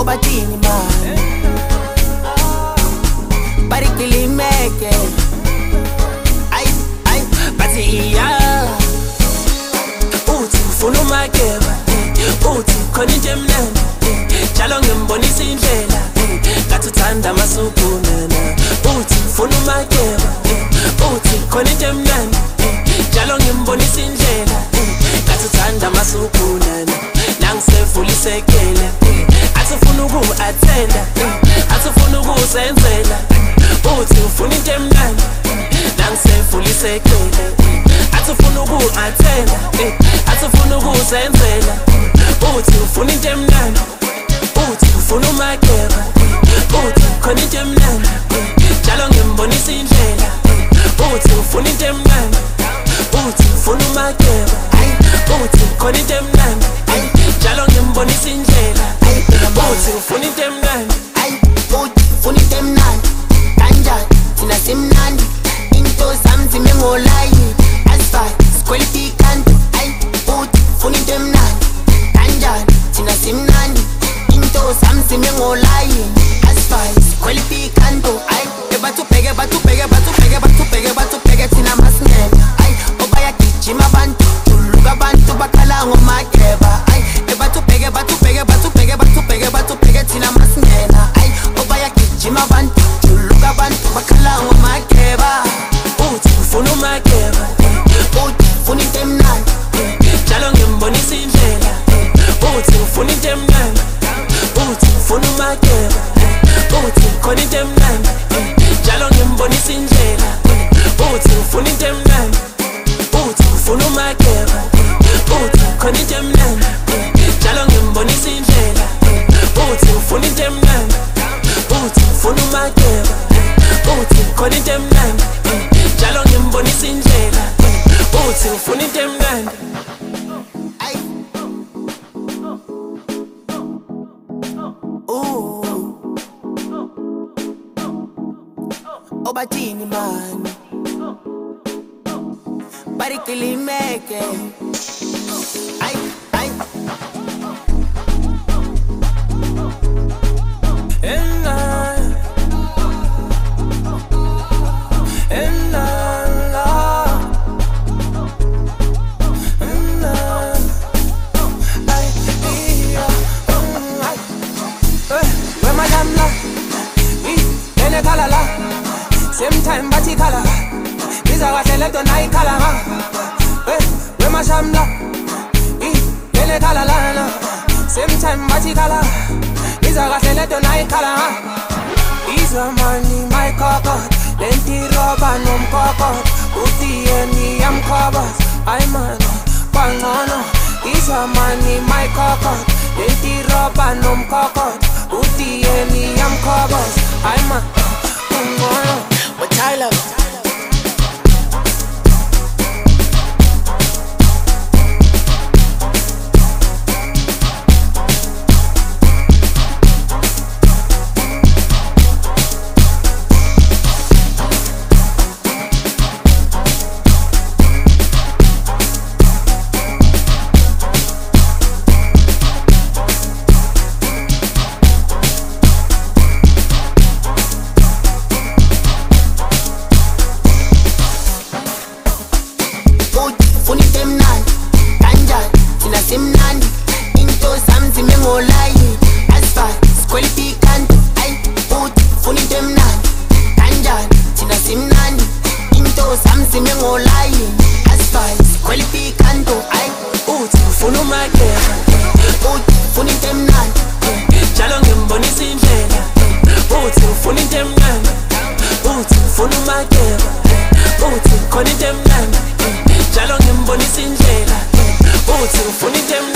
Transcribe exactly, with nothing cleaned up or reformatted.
obatini man barikilimeke ay ay bathi iya uthi ufuna umakeba uthi khona into emnandi njalo ngembonisa indlela ngathi uthanda amasukunana uthi ufuna umakeba uthi khona into emnandi njalo ngembonisa indlela ngathi uthanda amasukunana nangisevulisekele athi ufuna uku-athenda athi ufuna ukusenzela uthi ufuna into emnandi nangisevulisekele athi ufuna uku-athenda athi ufuna ukusenzela uthi ufuna into emnandi uthi ufuna umakeba uthi khona into emnandi njalo ngembonisa indlela uthi ufuna into emnandi uthi ufuna umakeba uthi khona into emnandi njalo ngembonisa indlela uthi ufuna into emnandi uthi ufuna into emnandi kanjani thina simnandi into zami zime ngolayi asifake sikhwele ikanto uthi ufuna into emnandi kanjani thina simnandi into zami zime ngolayi asifake sikhwele ikanto ebathubheke bathubheke bathubheke bathubheke bathubheke thina masingena obayagijima abantu juluka abantu bakhala ngomakeba ebathubheke bathubheke bathubheke bathubheke bathubheke thina masingena obayagijima abantu juluka abantu bakhala ngomakeba uthi ufuna umakeba uthi ufuna into emnandi njalo ngembonisa indlela uthi ufuna into emnandi uthi ufuna umakeba uthi khona into emnandi njalo ngembonisa indlela uthi ufuna into emnandi uthi ufuna umakeba uthi khona into emnandi njalo ngembonisa indlela uthi ufuna into emnandi uthi ufuna umakeba uthi khona into emnandi njalo ngembonisa indlela uthi ufuna into emnandi obatini man barikilimeke ay ay ena ena la ena ay iya ay eh we madamla i ene kala la same time bati kala biza kahle leto nayi kala ha eh we mashamla i ene kala la same time bati kala biza kahle leto nayi kala ha iza money my cockot lenti roba nomkokot uthi yeni yamkhobas ay man bangcono iza money my cockot lenti roba nomkokot uthi yeni yamkhobas ay man bangcono but Tyler simnandi into zami zime ngolayi asifake sikhwele ikanto uthi ufuna into emnandi kanjani thina simnandi into zami zime ngolayi asifake sikhwele ikanto uthi ufuna umakeba uthi ufuna into emnandi njalo ngembonisa indlela uthi ufuna into emnandi uthi ufuna umakeba uthi khona into emnandi njalo ngembonisa indlela uthi ufuna into emnandi